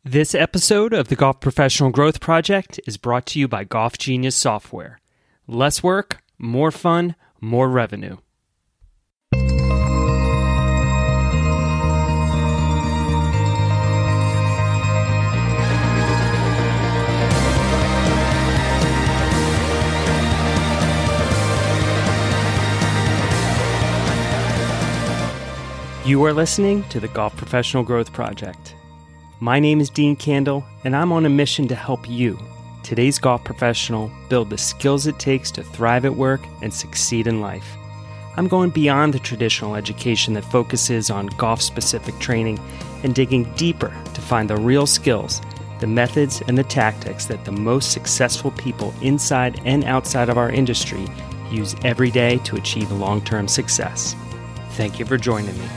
This episode of the Golf Professional Growth Project is brought to you by Golf Genius Software. Less work, more fun, more revenue. You are listening to the Golf Professional Growth Project. My name is Dean Candle, and I'm on a mission to help you, today's golf professional, build the skills it takes to thrive at work and succeed in life. I'm going beyond the traditional education that focuses on golf-specific training and digging deeper to find the real skills, the methods, and the tactics that the most successful people inside and outside of our industry use every day to achieve long-term success. Thank you for joining me.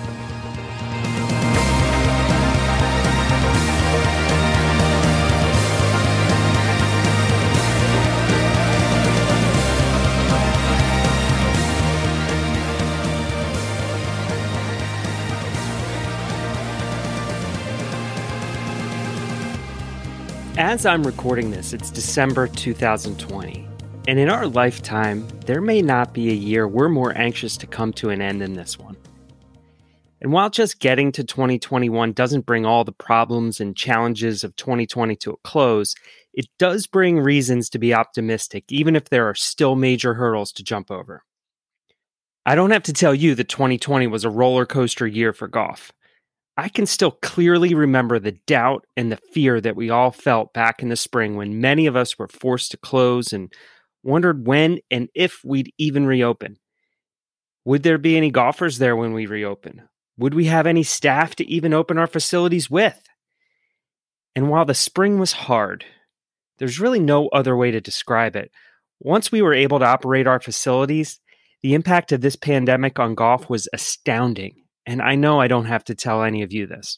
As I'm recording this, it's December 2020, and in our lifetime, there may not be a year we're more anxious to come to an end than this one. And while just getting to 2021 doesn't bring all the problems and challenges of 2020 to a close, it does bring reasons to be optimistic, even if there are still major hurdles to jump over. I don't have to tell you that 2020 was a roller coaster year for golf. I can still clearly remember the doubt and the fear that we all felt back in the spring when many of us were forced to close and wondered when and if we'd even reopen. Would there be any golfers there when we reopen? Would we have any staff to even open our facilities with? And while the spring was hard, there's really no other way to describe it. Once we were able to operate our facilities, the impact of this pandemic on golf was astounding. And I know I don't have to tell any of you this.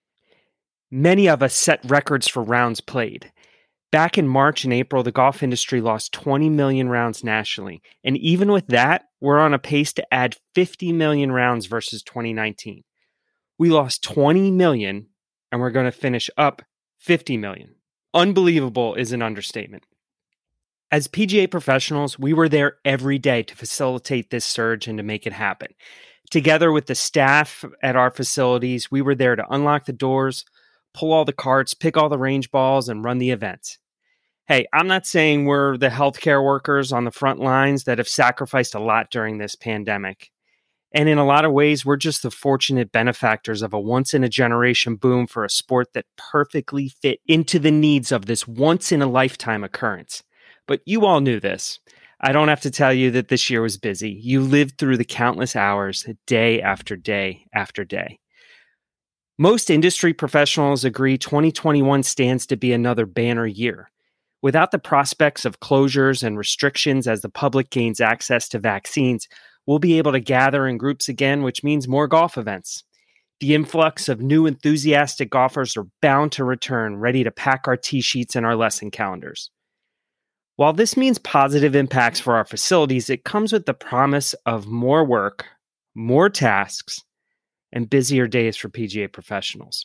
Many of us set records for rounds played. Back in March and April, the golf industry lost 20 million rounds nationally. And even with that, we're on a pace to add 50 million rounds versus 2019. We lost 20 million, and we're going to finish up 50 million. Unbelievable is an understatement. As PGA professionals, we were there every day to facilitate this surge and to make it happen. Together with the staff at our facilities, we were there to unlock the doors, pull all the carts, pick all the range balls, and run the events. Hey, I'm not saying we're the healthcare workers on the front lines that have sacrificed a lot during this pandemic. And in a lot of ways, we're just the fortunate benefactors of a once-in-a-generation boom for a sport that perfectly fit into the needs of this once-in-a-lifetime occurrence. But you all knew this. I don't have to tell you that this year was busy. You lived through the countless hours, day after day after day. Most industry professionals agree 2021 stands to be another banner year. Without the prospects of closures and restrictions as the public gains access to vaccines, we'll be able to gather in groups again, which means more golf events. The influx of new enthusiastic golfers are bound to return, ready to pack our tee sheets and our lesson calendars. While this means positive impacts for our facilities, it comes with the promise of more work, more tasks, and busier days for PGA professionals.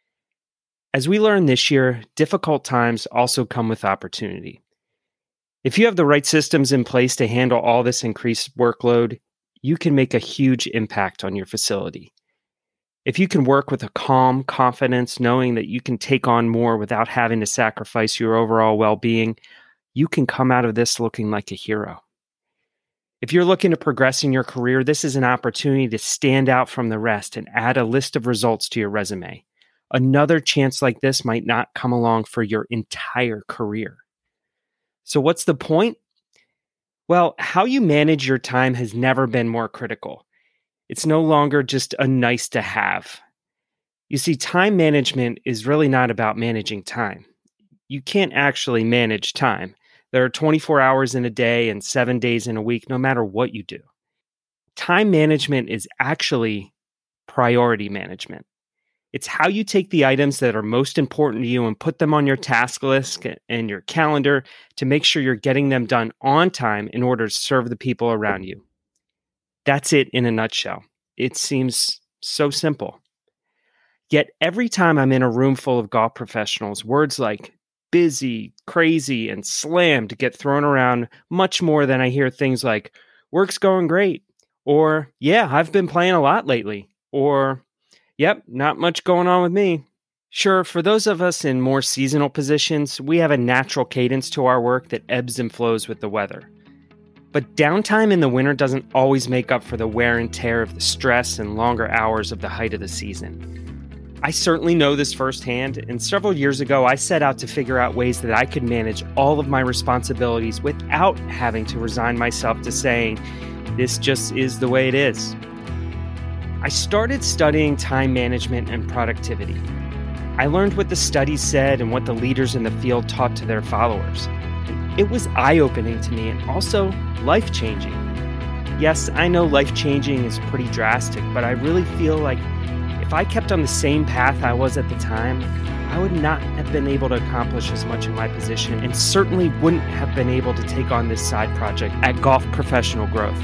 As we learned this year, difficult times also come with opportunity. If you have the right systems in place to handle all this increased workload, you can make a huge impact on your facility. If you can work with a calm confidence, knowing that you can take on more without having to sacrifice your overall well-being, you can come out of this looking like a hero. If you're looking to progress in your career, this is an opportunity to stand out from the rest and add a list of results to your resume. Another chance like this might not come along for your entire career. So what's the point? Well, how you manage your time has never been more critical. It's no longer just a nice to have. You see, time management is really not about managing time. You can't actually manage time. There are 24 hours in a day and 7 days in a week, no matter what you do. Time management is actually priority management. It's how you take the items that are most important to you and put them on your task list and your calendar to make sure you're getting them done on time in order to serve the people around you. That's it in a nutshell. It seems so simple. Yet every time I'm in a room full of golf professionals, words like busy, crazy, and slammed get thrown around much more than I hear things like, work's going great, or yeah, I've been playing a lot lately, or yep, not much going on with me. Sure, for those of us in more seasonal positions, we have a natural cadence to our work that ebbs and flows with the weather. But downtime in the winter doesn't always make up for the wear and tear of the stress and longer hours of the height of the season. I certainly know this firsthand, and several years ago I set out to figure out ways that I could manage all of my responsibilities without having to resign myself to saying, this just is the way it is. I started studying time management and productivity. I learned what the studies said and what the leaders in the field taught to their followers. It was eye-opening to me and also life-changing. Yes, I know life-changing is pretty drastic, but I really feel like if I kept on the same path I was at the time, I would not have been able to accomplish as much in my position and certainly wouldn't have been able to take on this side project at Golf Professional Growth.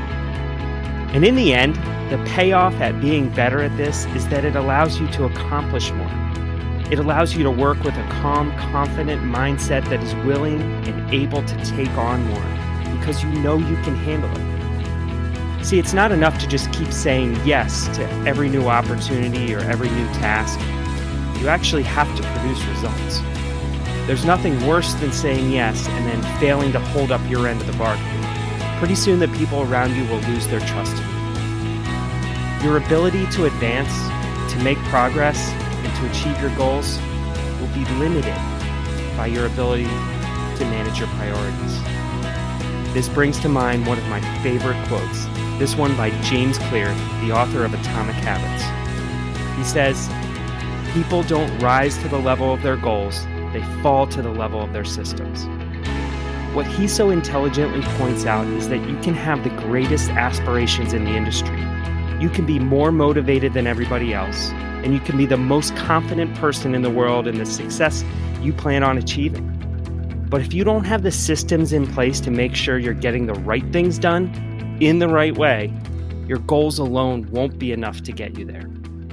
And in the end, the payoff at being better at this is that it allows you to accomplish more. It allows you to work with a calm, confident mindset that is willing and able to take on more because you know you can handle it. See, it's not enough to just keep saying yes to every new opportunity or every new task. You actually have to produce results. There's nothing worse than saying yes and then failing to hold up your end of the bargain. Pretty soon the people around you will lose their trust in you. Your ability to advance, to make progress, and to achieve your goals will be limited by your ability to manage your priorities. This brings to mind one of my favorite quotes, this one by James Clear, the author of Atomic Habits. He says, "People don't rise to the level of their goals, they fall to the level of their systems." What he so intelligently points out is that you can have the greatest aspirations in the industry. You can be more motivated than everybody else, and you can be the most confident person in the world in the success you plan on achieving. But if you don't have the systems in place to make sure you're getting the right things done in the right way, your goals alone won't be enough to get you there.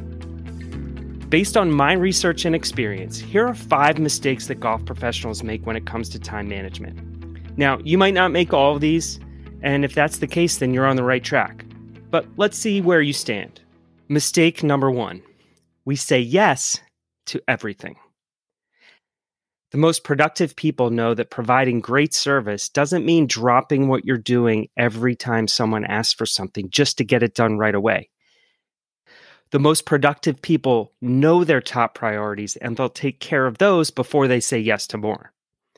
Based on my research and experience, here are 5 mistakes that golf professionals make when it comes to time management. Now, you might not make all of these, and if that's the case, then you're on the right track. But let's see where you stand. Mistake number 1. We say yes to everything. The most productive people know that providing great service doesn't mean dropping what you're doing every time someone asks for something just to get it done right away. The most productive people know their top priorities and they'll take care of those before they say yes to more.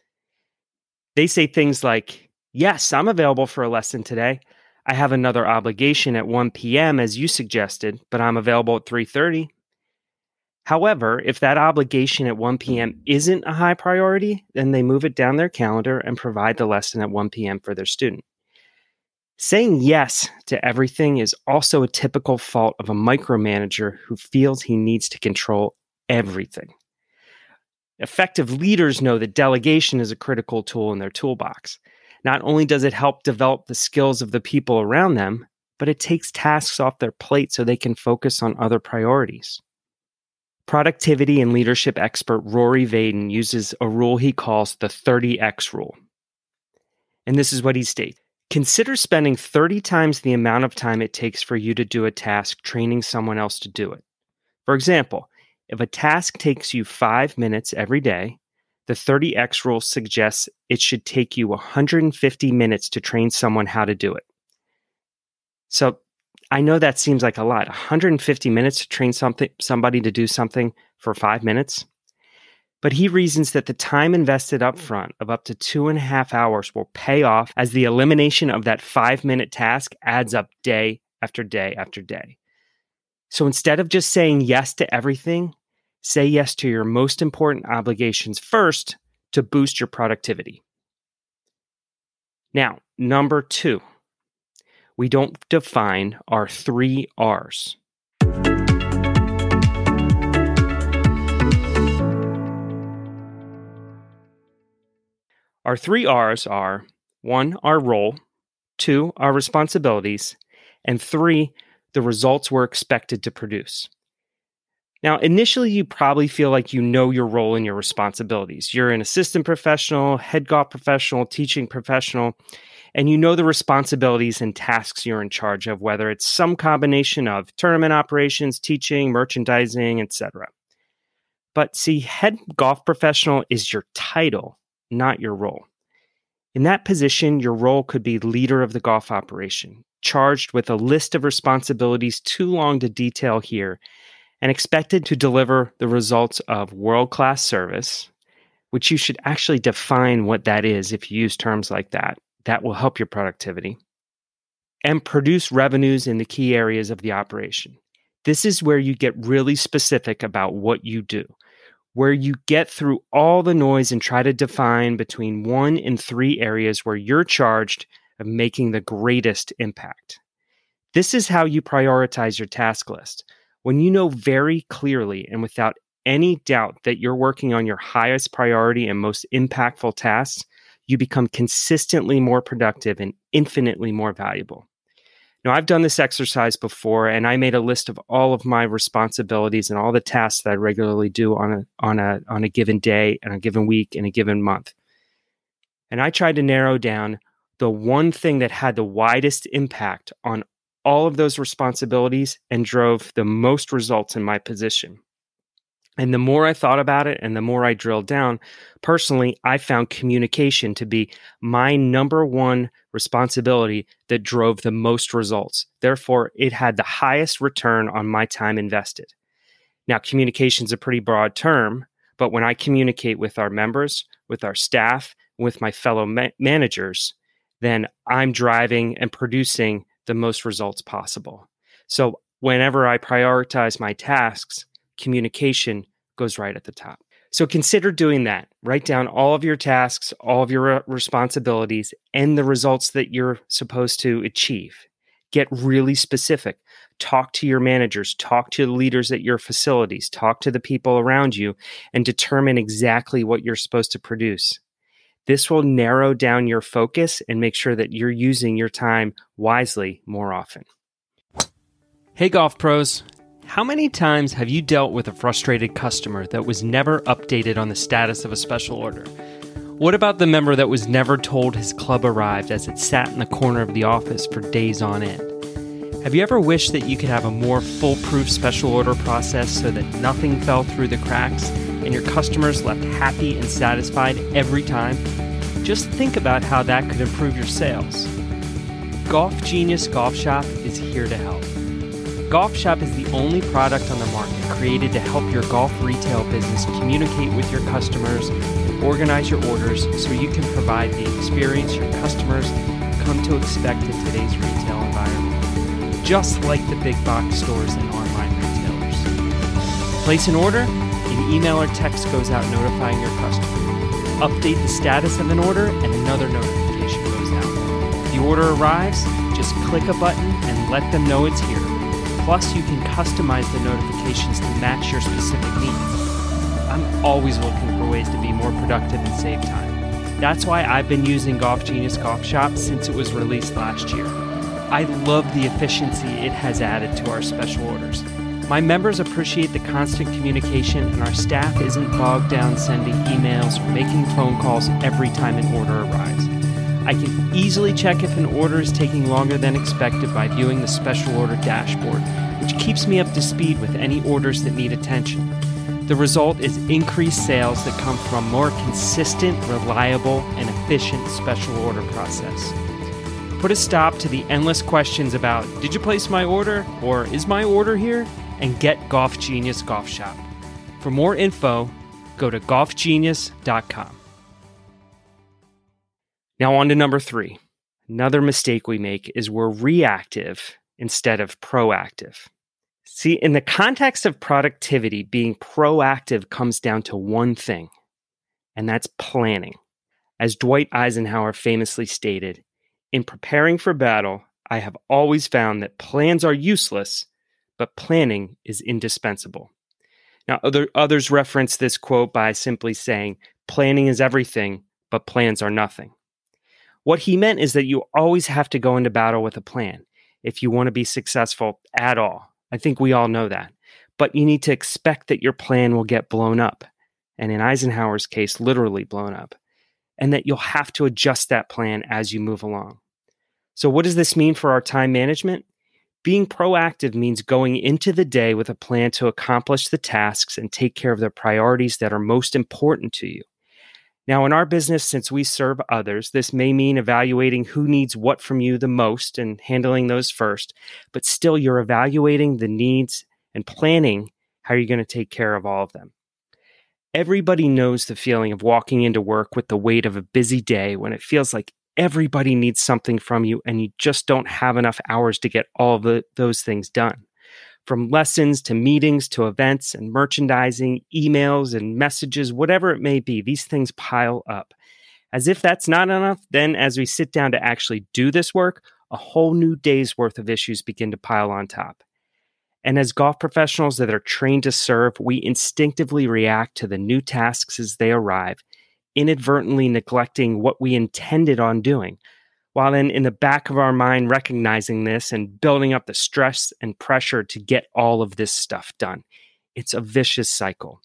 They say things like, yes, I'm available for a lesson today. I have another obligation at 1 p.m. as you suggested, but I'm available at 3:30. However, if that obligation at 1 p.m. isn't a high priority, then they move it down their calendar and provide the lesson at 1 p.m. for their student. Saying yes to everything is also a typical fault of a micromanager who feels he needs to control everything. Effective leaders know that delegation is a critical tool in their toolbox. Not only does it help develop the skills of the people around them, but it takes tasks off their plate so they can focus on other priorities. Productivity and leadership expert Rory Vaden uses a rule he calls the 30x rule. And this is what he states. Consider spending 30 times the amount of time it takes for you to do a task training someone else to do it. For example, if a task takes you 5 minutes every day, the 30x rule suggests it should take you 150 minutes to train someone how to do it. So I know that seems like a lot. 150 minutes to train somebody to do something for 5 minutes. But he reasons that the time invested up front of up to 2.5 hours will pay off as the elimination of that 5-minute task adds up day after day after day. So instead of just saying yes to everything, say yes to your most important obligations first to boost your productivity. Now, number 2, we don't define our 3 R's. Our 3 R's are 1, our role, 2, our responsibilities, and 3, the results we're expected to produce. Now, initially, you probably feel like you know your role and your responsibilities. You're an assistant professional, head golf professional, teaching professional, and you know the responsibilities and tasks you're in charge of, whether it's some combination of tournament operations, teaching, merchandising, etc. But see, head golf professional is your title, not your role. In that position, your role could be leader of the golf operation, charged with a list of responsibilities too long to detail here, and expected to deliver the results of world-class service, which you should actually define what that is if you use terms like that. That will help your productivity. And produce revenues in the key areas of the operation. This is where you get really specific about what you do, where you get through all the noise and try to define between 1 and 3 areas where you're charged of making the greatest impact. This is how you prioritize your task list. When you know very clearly and without any doubt that you're working on your highest priority and most impactful tasks, you become consistently more productive and infinitely more valuable. Now, I've done this exercise before, and I made a list of all of my responsibilities and all the tasks that I regularly do on a given day and a given week and a given month. And I tried to narrow down the one thing that had the widest impact on all of those responsibilities and drove the most results in my position. And the more I thought about it and the more I drilled down, personally, I found communication to be my number one responsibility that drove the most results. Therefore, it had the highest return on my time invested. Now, communication is a pretty broad term, but when I communicate with our members, with our staff, with my fellow managers, then I'm driving and producing the most results possible. So whenever I prioritize my tasks, communication goes right at the top. So consider doing that. Write down all of your tasks, all of your responsibilities, and the results that you're supposed to achieve. Get really specific. Talk to your managers, talk to the leaders at your facilities, talk to the people around you, and determine exactly what you're supposed to produce. This will narrow down your focus and make sure that you're using your time wisely more often. Hey, golf pros. How many times have you dealt with a frustrated customer that was never updated on the status of a special order? What about the member that was never told his club arrived as it sat in the corner of the office for days on end? Have you ever wished that you could have a more foolproof special order process so that nothing fell through the cracks and your customers left happy and satisfied every time? Just think about how that could improve your sales. Golf Genius Golf Shop is here to help. Golf Shop is the only product on the market created to help your golf retail business communicate with your customers and organize your orders so you can provide the experience your customers come to expect in today's retail environment, just like the big box stores and online retailers. Place an order, an email or text goes out notifying your customer. Update the status of an order, and another notification goes out. The order arrives, just click a button and let them know it's here. Plus, you can customize the notifications to match your specific needs. I'm always looking for ways to be more productive and save time. That's why I've been using Golf Genius Golf Shop since it was released last year. I love the efficiency it has added to our special orders. My members appreciate the constant communication, and our staff isn't bogged down sending emails or making phone calls every time an order arrives. I can easily check if an order is taking longer than expected by viewing the special order dashboard, which keeps me up to speed with any orders that need attention. The result is increased sales that come from more consistent, reliable, and efficient special order process. Put a stop to the endless questions about, did you place my order? Or is my order here? And get Golf Genius Golf Shop. For more info, go to golfgenius.com. Now on to number 3. Another mistake we make is we're reactive instead of proactive. See, in the context of productivity, being proactive comes down to one thing, and that's planning. As Dwight Eisenhower famously stated, in preparing for battle, I have always found that plans are useless, but planning is indispensable. Now, others reference this quote by simply saying, planning is everything, but plans are nothing. What he meant is that you always have to go into battle with a plan if you want to be successful at all. I think we all know that. but you need to expect that your plan will get blown up. And in Eisenhower's case, literally blown up. And that you'll have to adjust that plan as you move along. So what does this mean for our time management? Being proactive means going into the day with a plan to accomplish the tasks and take care of the priorities that are most important to you. Now, in our business, since we serve others, this may mean evaluating who needs what from you the most and handling those first, but still you're evaluating the needs and planning how you're going to take care of all of them. Everybody knows the feeling of walking into work with the weight of a busy day when it feels like everybody needs something from you and you just don't have enough hours to get all of those things done. From lessons to meetings to events and merchandising, emails and messages, whatever it may be, these things pile up. As if that's not enough, then as we sit down to actually do this work, a whole new day's worth of issues begin to pile on top. And as golf professionals that are trained to serve, we instinctively react to the new tasks as they arrive, inadvertently neglecting what we intended on doing, while then in the back of our mind recognizing this and building up the stress and pressure to get all of this stuff done. It's a vicious cycle.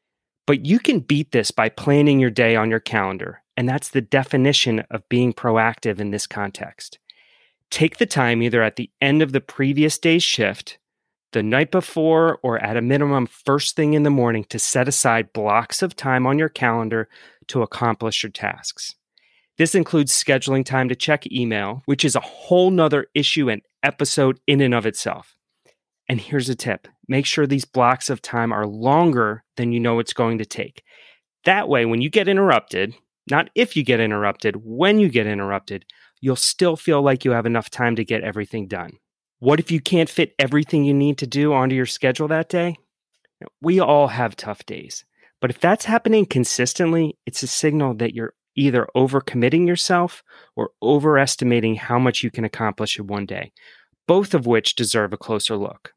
But you can beat this by planning your day on your calendar, and that's the definition of being proactive in this context. Take the time either at the end of the previous day's shift, the night before, or at a minimum first thing in the morning to set aside blocks of time on your calendar to accomplish your tasks. This includes scheduling time to check email, which is a whole nother issue and episode in and of itself. And here's a tip. Make sure these blocks of time are longer than you know it's going to take. That way, when you get interrupted, not if you get interrupted, when you get interrupted, you'll still feel like you have enough time to get everything done. What if you can't fit everything you need to do onto your schedule that day? We all have tough days. But if that's happening consistently, it's a signal that you're either overcommitting yourself or overestimating how much you can accomplish in one day, both of which deserve a closer look.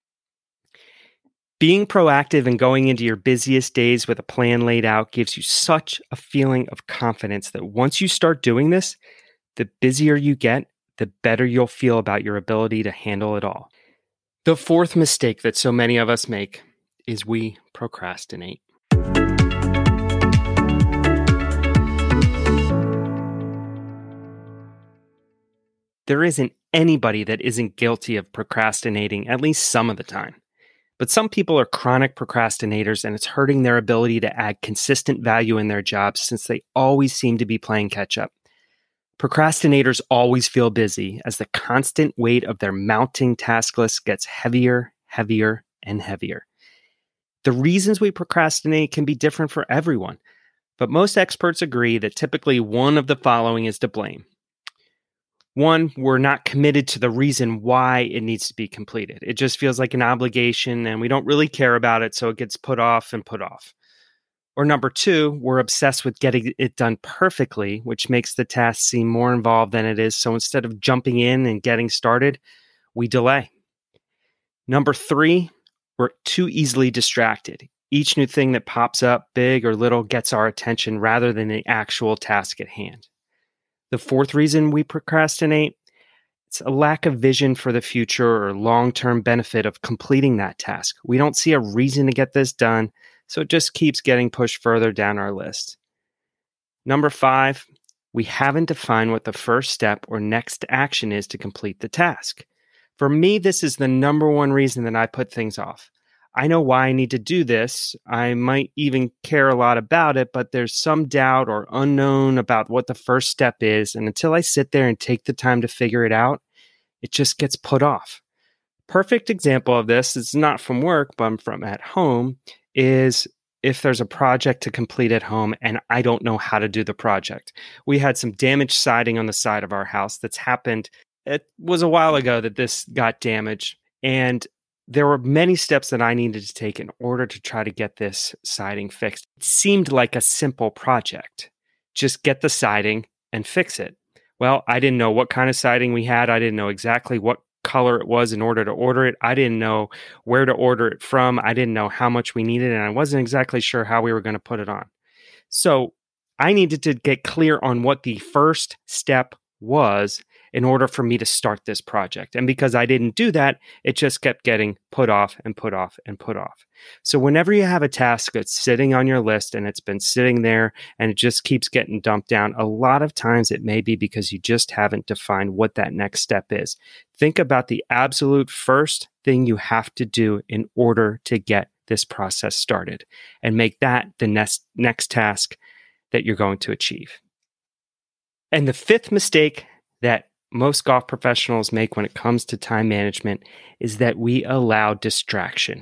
Being proactive and going into your busiest days with a plan laid out gives you such a feeling of confidence that once you start doing this, the busier you get, the better you'll feel about your ability to handle it all. The fourth mistake that so many of us make is we procrastinate. There isn't anybody that isn't guilty of procrastinating at least some of the time. But some people are chronic procrastinators and it's hurting their ability to add consistent value in their jobs since they always seem to be playing catch up. Procrastinators always feel busy as the constant weight of their mounting task list gets heavier, heavier, and heavier. The reasons we procrastinate can be different for everyone, but most experts agree that typically one of the following is to blame. One, we're not committed to the reason why it needs to be completed. It just feels like an obligation and we don't really care about it, so it gets put off and put off. Or number two, we're obsessed with getting it done perfectly, which makes the task seem more involved than it is. So instead of jumping in and getting started, we delay. Number three, we're too easily distracted. Each new thing that pops up, big or little, gets our attention rather than the actual task at hand. The fourth reason we procrastinate, it's a lack of vision for the future or long-term benefit of completing that task. We don't see a reason to get this done, so it just keeps getting pushed further down our list. Number five, we haven't defined what the first step or next action is to complete the task. For me, this is the number one reason that I put things off. I know why I need to do this. I might even care a lot about it, but there's some doubt or unknown about what the first step is. And until I sit there and take the time to figure it out, it just gets put off. Perfect example of this is not from work, but from at home, is if there's a project to complete at home and I don't know how to do the project. We had some damaged siding on the side of our house that's happened. It was a while ago that this got damaged, and there were many steps that I needed to take in order to try to get this siding fixed. It seemed like a simple project. Just get the siding and fix it. Well, I didn't know what kind of siding we had. I didn't know exactly what color it was in order to order it. I didn't know where to order it from. I didn't know how much we needed, and I wasn't exactly sure how we were going to put it on. So I needed to get clear on what the first step was in order for me to start this project. And because I didn't do that, it just kept getting put off and put off and put off. So whenever you have a task that's sitting on your list and it's been sitting there and it just keeps getting dumped down, a lot of times it may be because you just haven't defined what that next step is. Think about the absolute first thing you have to do in order to get this process started and make that the next task that you're going to achieve. And the fifth mistake that most golf professionals make when it comes to time management is that we allow distraction.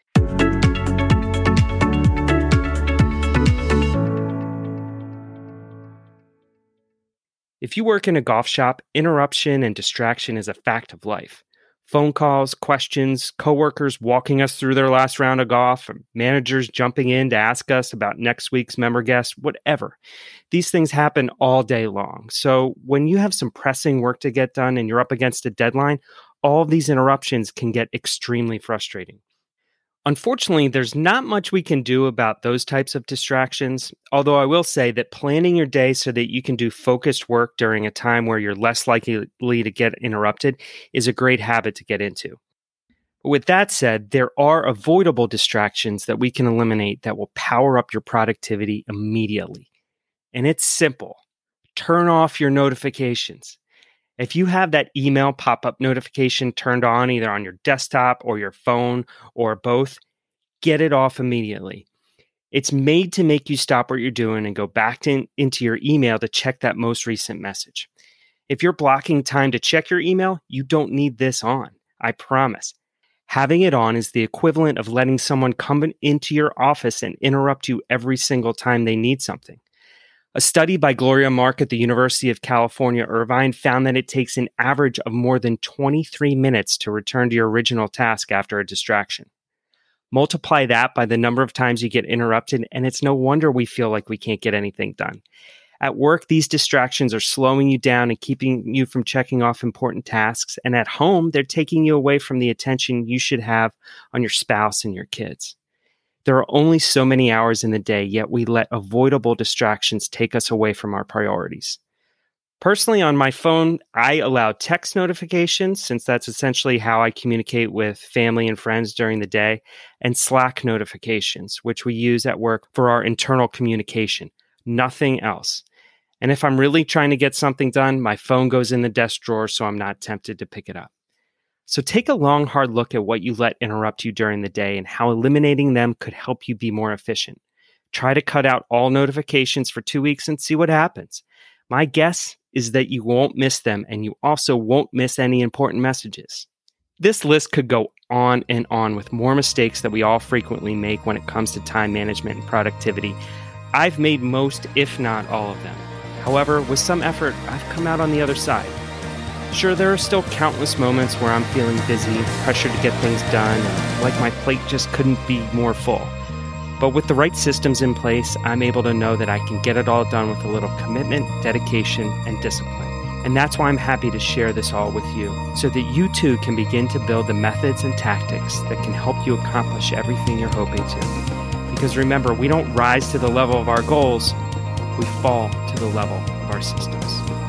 If you work in a golf shop, interruption and distraction is a fact of life. Phone calls, questions, coworkers walking us through their last round of golf, managers jumping in to ask us about next week's member guest, whatever. These things happen all day long. So when you have some pressing work to get done and you're up against a deadline, all of these interruptions can get extremely frustrating. Unfortunately, there's not much we can do about those types of distractions, although I will say that planning your day so that you can do focused work during a time where you're less likely to get interrupted is a great habit to get into. But with that said, there are avoidable distractions that we can eliminate that will power up your productivity immediately. And it's simple. Turn off your notifications. If you have that email pop-up notification turned on either on your desktop or your phone or both, get it off immediately. It's made to make you stop what you're doing and go back into your email to check that most recent message. If you're blocking time to check your email, you don't need this on. I promise. Having it on is the equivalent of letting someone come into your office and interrupt you every single time they need something. A study by Gloria Mark at the University of California, Irvine found that it takes an average of more than 23 minutes to return to your original task after a distraction. Multiply that by the number of times you get interrupted, and it's no wonder we feel like we can't get anything done. At work, these distractions are slowing you down and keeping you from checking off important tasks, and at home, they're taking you away from the attention you should have on your spouse and your kids. There are only so many hours in the day, yet we let avoidable distractions take us away from our priorities. Personally, on my phone, I allow text notifications, since that's essentially how I communicate with family and friends during the day, and Slack notifications, which we use at work for our internal communication. Nothing else. And if I'm really trying to get something done, my phone goes in the desk drawer so I'm not tempted to pick it up. So take a long, hard look at what you let interrupt you during the day and how eliminating them could help you be more efficient. Try to cut out all notifications for 2 weeks and see what happens. My guess is that you won't miss them, and you also won't miss any important messages. This list could go on and on with more mistakes that we all frequently make when it comes to time management and productivity. I've made most, if not all of them. However, with some effort, I've come out on the other side. Sure, there are still countless moments where I'm feeling busy, pressured to get things done, and like my plate just couldn't be more full. But with the right systems in place, I'm able to know that I can get it all done with a little commitment, dedication, and discipline. And that's why I'm happy to share this all with you, so that you too can begin to build the methods and tactics that can help you accomplish everything you're hoping to. Because remember, we don't rise to the level of our goals, we fall to the level of our systems.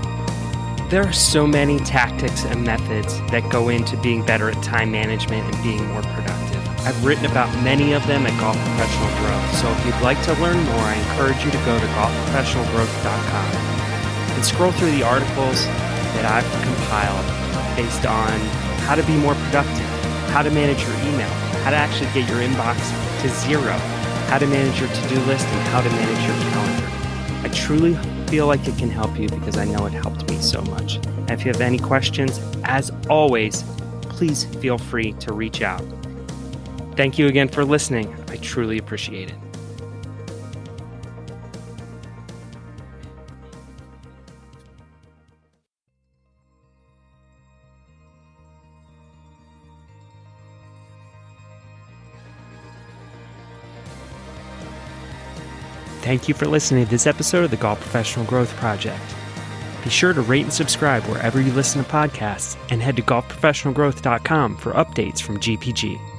There are so many tactics and methods that go into being better at time management and being more productive. I've written about many of them at Golf Professional Growth, so if you'd like to learn more, I encourage you to go to golfprofessionalgrowth.com and scroll through the articles that I've compiled based on how to be more productive, how to manage your email, how to actually get your inbox to zero, how to manage your to-do list, and how to manage your calendar. I truly feel like it can help you because I know it helped me so much. And if you have any questions, as always, please feel free to reach out. Thank you again for listening. I truly appreciate it. Thank you for listening to this episode of the Golf Professional Growth Project. Be sure to rate and subscribe wherever you listen to podcasts and head to golfprofessionalgrowth.com for updates from GPG.